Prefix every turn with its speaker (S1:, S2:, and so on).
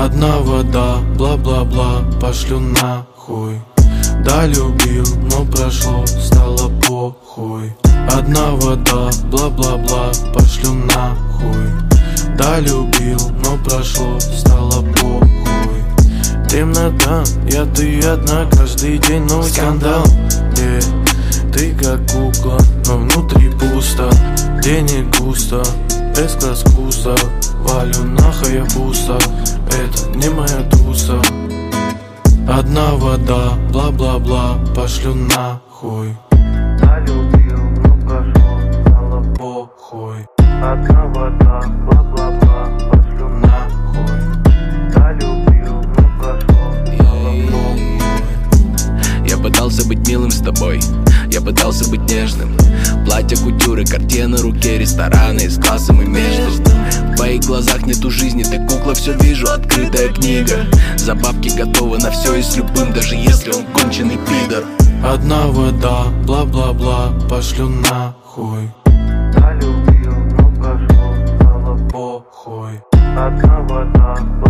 S1: Одна вода, бла-бла-бла, пошлю нахуй. Да, любил, но прошло, стало похуй. Одна вода, бла-бла-бла, пошлю нахуй. Да, любил, но прошло, стало похуй. Темнота, ты одна, каждый день новый скандал. Ты как кукла, но внутри пусто. Денег густо, С-класс кусок. Валю на Хаябуса, это не моя туса. Одна вода, бла-бла-бла, пошлю нахуй.
S2: Да, любил, но прошло, стало похуй. Одна вода, бла-бла-бла, пошлю нахуй. Да, любил, но прошло, стало похуй.
S3: Я пытался быть милым с тобой, я пытался быть нежным. Платья, кутюры, карте на руке, рестораны с классом и между. В твоих глазах нету жизни, ты кукла, все вижу, открытая книга. За бабки готова на все и с любым, даже если он конченый пидор.
S1: Одна вода, бла-бла-бла, пошлю нахуй.
S2: Да, любил, но прошло, стало
S1: Похуй.
S2: одна вода.